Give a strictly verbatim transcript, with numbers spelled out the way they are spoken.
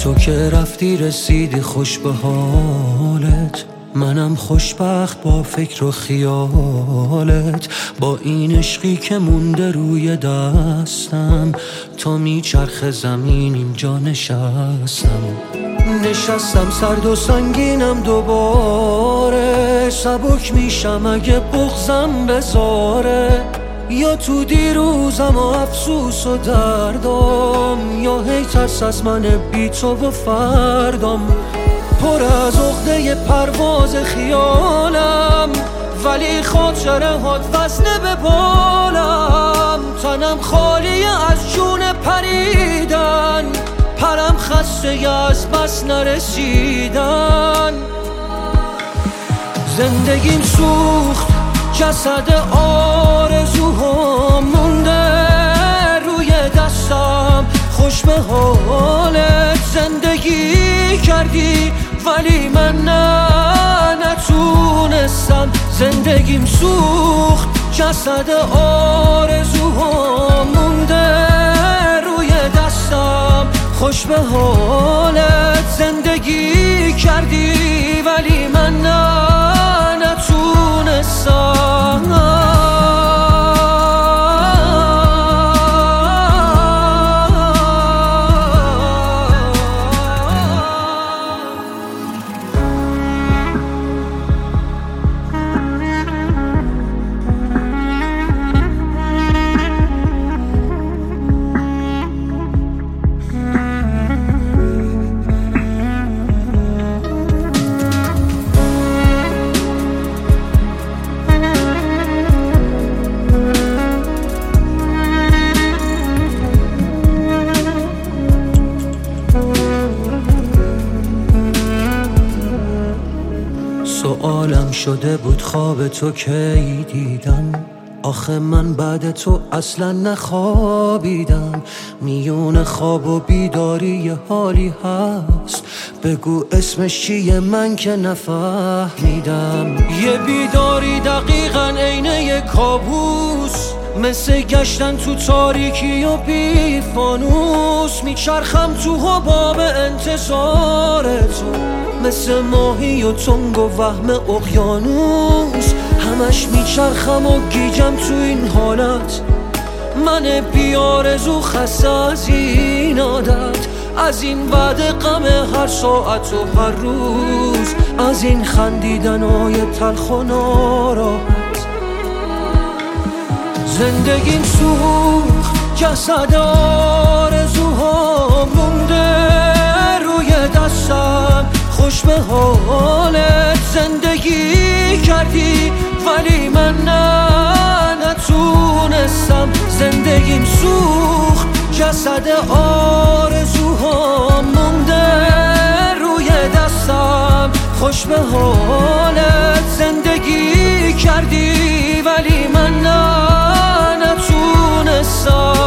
تو که رفتی رسیدی خوش به حالت، منم خوشبخت با فکر و خیالت. با این عشقی که مونده روی دستم، تا میچرخ زمین اینجا نشستم. نشستم سرد و سنگینم دوباره، سبک میشم اگه بغضم بذاره. یا تو دیروزم و افسوس و دردم، یا هی ترس از من بی تو و فردم. پر از عقده پرواز خیالم، ولی خاطره هات وزنه به بالم. تنم خالی از جون پریدن، پرم خسته از بس نرسیدن. زندگیم سوخت، جسد آرزوهام مونده روی دستم. خوش به حالت زندگی کردی، ولی من نه نتونستم. زندگیم سوخت، جسد آرزوهام مونده روی دستم. خوش به حالت زندگی کردی، ولی من نه نتونستم. سوالم شده بود خواب تو کی دیدم، آخه من بعد تو اصلا نخوابیدم. میون خواب و بیداری یه حالی هست، بگو اسمش چیه من که نفهمیدم. یه بیداری دقیقاً عین یه کابوس، مثل گشتن تو تاریکی و بی فانوس. میچرخم تو حباب انتظار تو، مثل ماهی و تنگ و وهم اقیانوس. همش میچرخم و گیجم تو این حالت، من بیارزو خسته از این عادت. از این بعد غم هر ساعت و هر روز، از این خندیدنای تلخ و ناراحت. زندگیم سوخت، جسد آرزوها مونده روی دستم. خوش به حالت زندگی کردی، ولی من نه نتونستم. زندگیم سوخت، جسد آرزوها مونده روی دستم. خوش به حالت زندگی کردی، ولی من نه نتونستم.